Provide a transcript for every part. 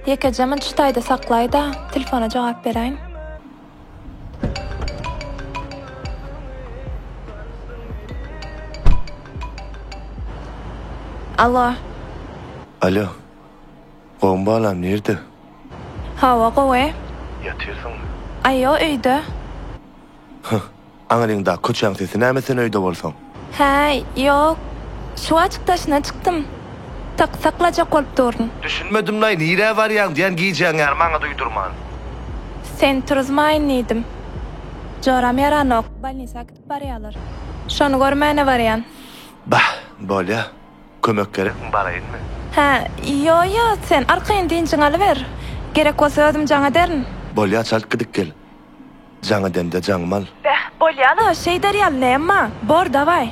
Ýekejemi çytaýda saklaýda telefona jogap beräýin. Alo. Alo. Gowun balam nerede? Hawa gowy. Ýatyrsyňmy? Aýo öýde. Aňaryňda köçäň sesi näme sen öýde bolsaň? Hey, yok. Şu açıktaşına çıktım. Tak saklacak olup durdun. Düşünmedim lay, nire barýaň diýen giýjeň ýar maňa duýdurman. Sen turuzmayın neydim. Joram yaranok, balnisa gidip barýalar. Şonu görmäne barýan. Bah, bolýa. Kömek gerekmi baraýynmy? Ha, yo, sen arkaýyn diýinçiň alyber. Gerek bolsa özüm jaňa derin. Bolýa, çalk gidip gel. Jaňa dende jaňmal. Beh, bolýa, şey derýal näme? Bor, davay.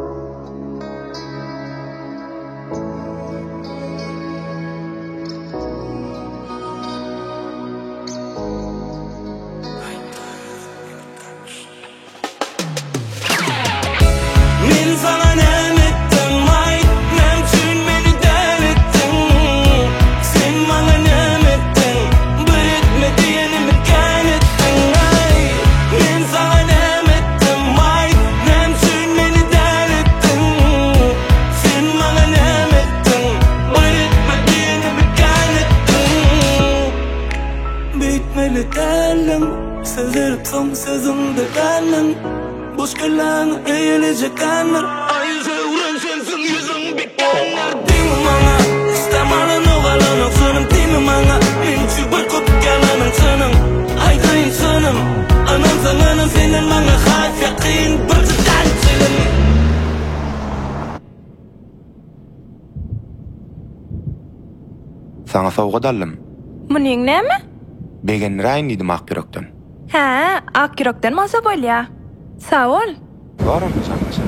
Sezerip son sözümde kalın. Boş gelen eğilecek anlar. Ayıza uğran sensin yüzün bitkenler. Dimi bana istemalın oğalanın sönüm. Dimi bana minçi bakıp gelanın sönüm. Ayda insanım anam sananın senin bana hayf yakin. Bırtıdan çılın. Sana sowga dallym. Muning näme? Begenraýyn diýdim Akýürekden. Ha, Akýürekden bolsa bolýa. Sag ol. Baram sanmasam.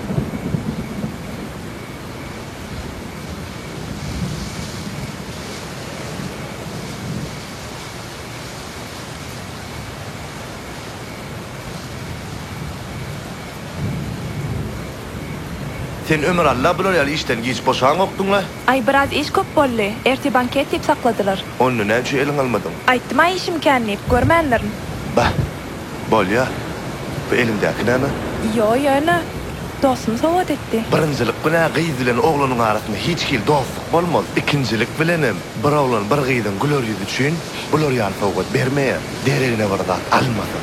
Sen ömür Allah bular ýaly işden giç boşaň okduňla. Ay biraz iş köp boldy. Erti banket diýip sakladylar. Onu näçe eliň almadyň? Aýtdym ay işim känlip görmänlerin. Bah, bolýa. Bu elimdäki näme? Yo, ýöne. Dostum sowat etdi. Birinjilik bilen gyz bilen oglanyň arasynda hiç hil dostluk bolmaz. Ikinjilik bilenem bir oglan bir gyzyň güler ýüzi üçin bular ýaly sowgat bermeýär. Deregine barda almasyn.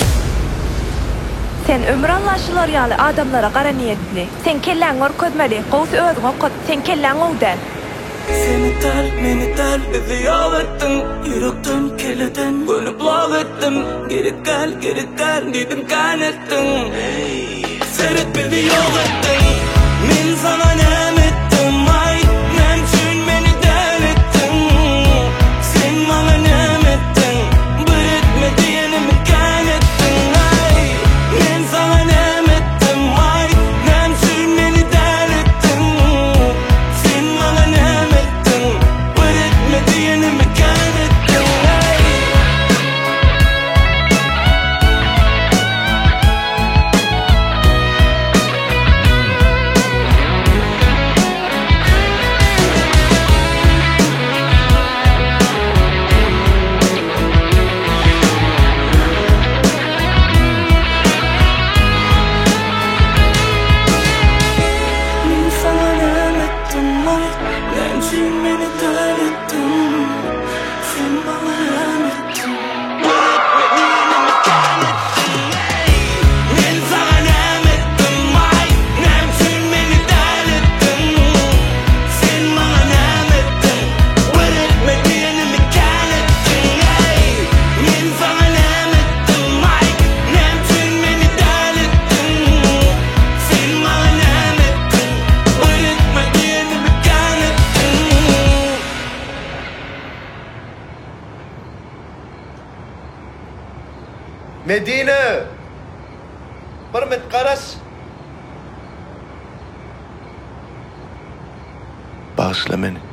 Sen ömür anlaşılar ýaly adamlara gara niýetli. Sen kelläň görkezmeli. Gowsy özüň okut. Sen kelläň owdan. Seni tel, bizi yol ettin. Yürekten, keleden, gönüp lağ ettim. Geri gel, dedim kan ettin. Seret bizi yol ettin. Min sana nem ettim, ay, nem çün beni del ettin. Sen bana nem ettin, bir etme diyenimi kan ettin, ay. Min sana nem ettim, ay, nem çün beni del ettin. Sen bana nem ettin, bir etme diyenimi kan ettin, ay. Min sana nem ettim, ay, nem çün beni del ettin. Sen bana nem ettin, bir etme diyenimi kan ettin, ay. Min sana nem ettim, ay, nem çün beni del ettin. Sen bana nem ettin, bir etme diyenimi kan ettin, ay. Min sana nem ettim, ay, nem çün beni del ettin. Sen bana nem ettin, bir etme diyenimi kan ettin. Medine! Bir mit garaş. Bağışla beni.